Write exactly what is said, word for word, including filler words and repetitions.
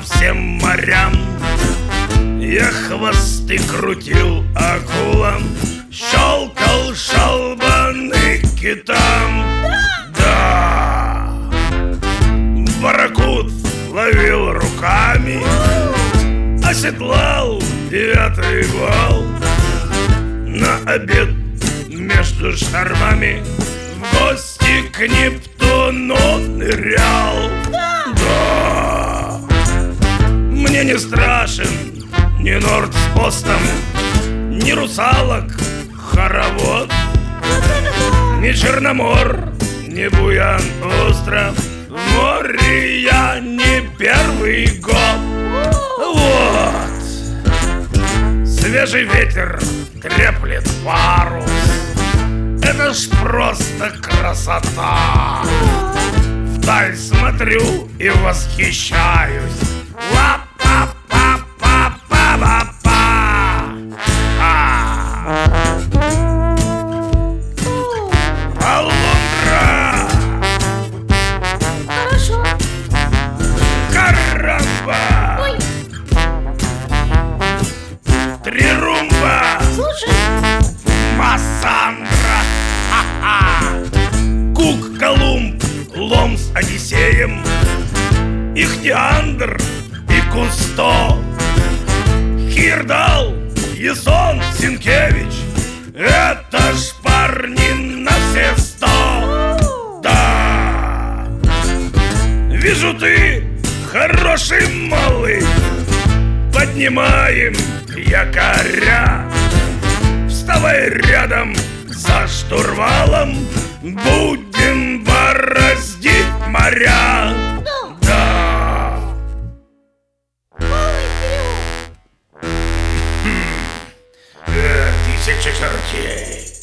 всем морям. Я хвосты крутил акулам, щелкал шалбаны китам. Да, барракуд ловил руками, оседлал девятый вал. На обед между штормами в гости к Нептуну нырял. Да, мне не страшен ни норд с постом, ни русалок хоровод, ни Черномор, ни Буян остров. В море я не первый год. Вот, свежий ветер треплет парус, это ж просто красота. Вдаль смотрю и восхищаюсь. Ла-па-па-па-па-па-па. Полундра. Хорошо. Карамба. Ой. Три румба. Слушай. Массандра. Ха-ха. Кук Колумб, Лом с Одиссеем, Ихтиандр и Кусто, Хирдал, Ясон, Синкевич. Это ж парни на все сто. Да, вижу, ты хороший малый. Поднимаем якоря. Вставай рядом за штурвалом, будем бороздить моря. Да. Малый вперед. Э, Тысяча чертей.